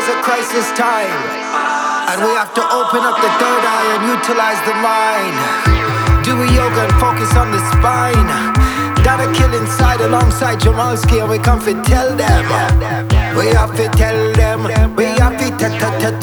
is a crisis time, and we have to open up the third eye and utilize the mind. Do a yoga and focus on the spine. That a kill inside alongside Jamalski, and we come to tell them. We have to tell them. We have to tell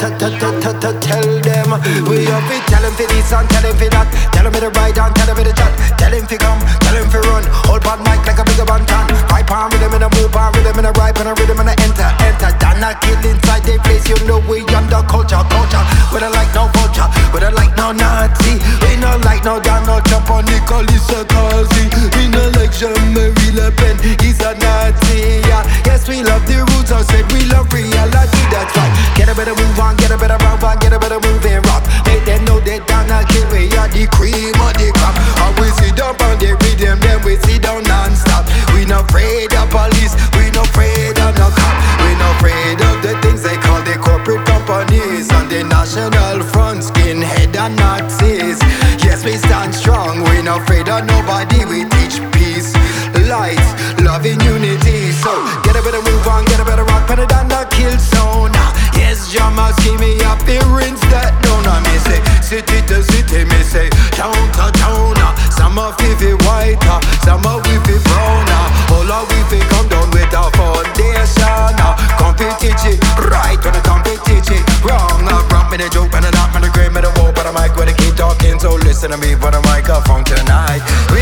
them. We have to tell them for this and tell them for that. Tell them for the ride and tell them for the chat. Tell them for come, tell them for run. Hold on mic like a bigger bantan. Pipe on rhythm and a move on rhythm and a ripe and a rhythm and a enter. Done a kill inside their place, you know we under culture. We don't like no vulture, we don't like no Nazi. We don't like no Donald Trump or Nicolas Sarkozy. We don't like Jean-Marie Le Pen, he's a Nazi. Yes, we love the roots, I said we love reality, that's right. Get a better move on, get a better round on, get a better move and rock. Make them know they done a kill, we are the cream of the crop. And we sit down on the rhythm, then we sit down non-stop. We not afraid of police, we not afraid of no cop. We not afraid of the things they call the corporate companies on the national front, skinhead and Nazis. Yes, we stand strong, we not afraid of nobody. We teach peace, light, love and unity. So get a better move on, get a better rock, better than the kill zone. Yes, Jamas give me appearance that down. I me say city to city, me say town to town. Some of it white, some of it brown. All of it come down with a foundation. Competition, right when the competition wrong. Rock me the joke, me the knock, me the grade, me the woe, but I mic when they keep talking. So listen to me for the microphone tonight. We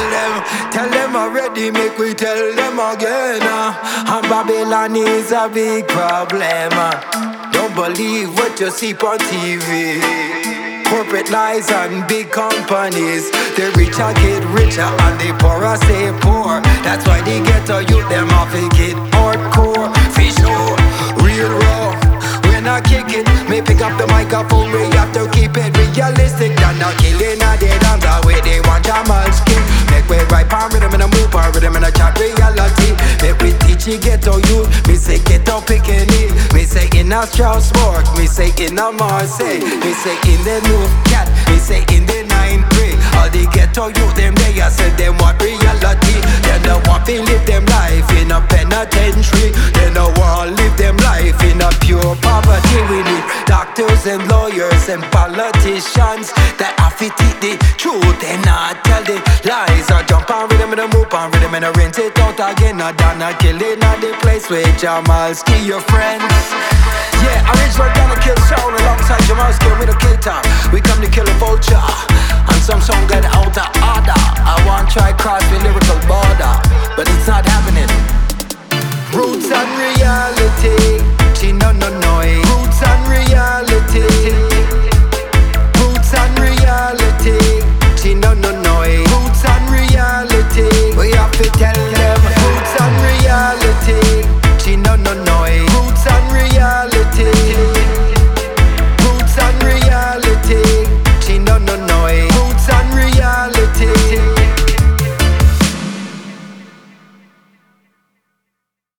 tell them already, make we tell them again. And Babylon is a big problem. Don't believe what you see on TV. Corporate lies and big companies. The richer get richer and the poorer stay poor. That's why they get to youth them off it get hardcore. For sure, real raw. When I kick it, may pick up the microphone. We have to keep it realistic. They're not killing a dead on the way they want Jamal's skin. Make way right on rhythm and a move on rhythm and a chat reality. Make we teach you get to youth. Me say get up picking it. Me say in a Strasbourg. Me say in a Marseille. Me say in the New Cat. Me say in the 9-3. All the ghetto youth them they I said them want reality. They don't want to live them life in a penitentiary. They don't want to live them life in a pure poverty. We need doctors and lawyers and politicians that have to teach the truth and not tell the lies. Or jump on rhythm and a move on rhythm and a rinse it out again. Or done a killing at the place with Jamalski, your friends. Yeah, original gonna kill sound alongside Jamalski with a K-Top. We come to kill a vulture and some song get out of